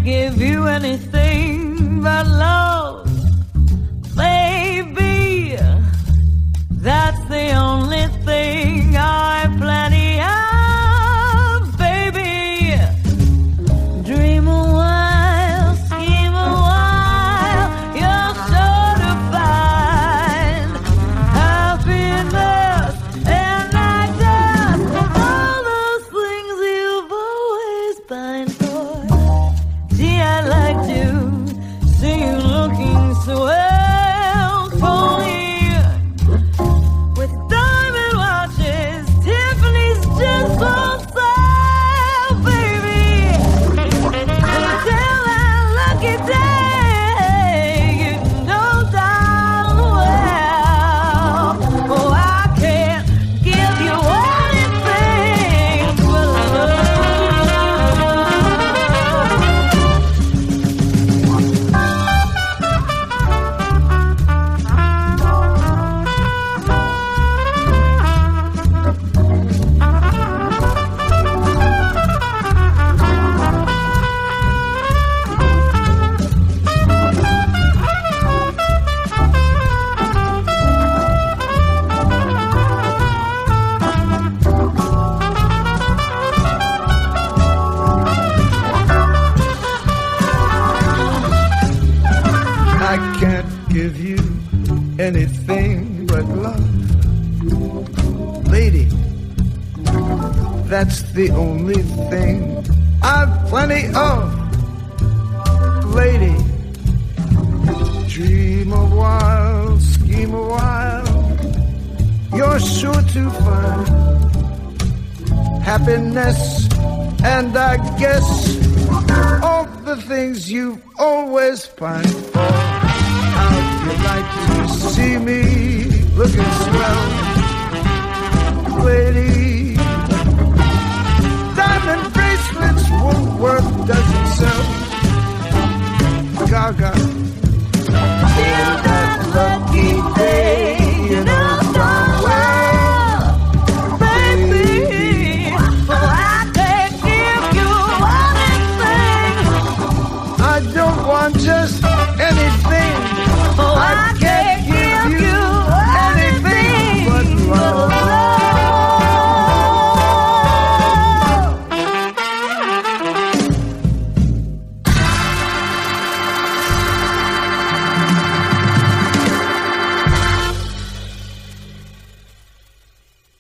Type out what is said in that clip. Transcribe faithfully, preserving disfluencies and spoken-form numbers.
give you anything but love, baby. That's the only thing I plenty of, baby. Dream a while, scheme a while, you're sure to find happiness and not just all those things you've always pined for. Gee, I'd like to see you looking swell for me, with diamond watches, Tiffany's just on sale, baby. Until that lucky day, you know darn well, oh, I can't give you anything but love. I can't give you anything but love. Lady, that's the only thing I've plenty of. Lady, dream a while, scheme a while, you're sure to find happiness, and I guess all the things you've always pined for. How'd you like to see me looking swell, lady? Diamond bracelets won't work, doesn't sell. Gaga, till that lucky day, you know darn well, baby, Oh, I can't give you anything. I don't want just anything. Oh, I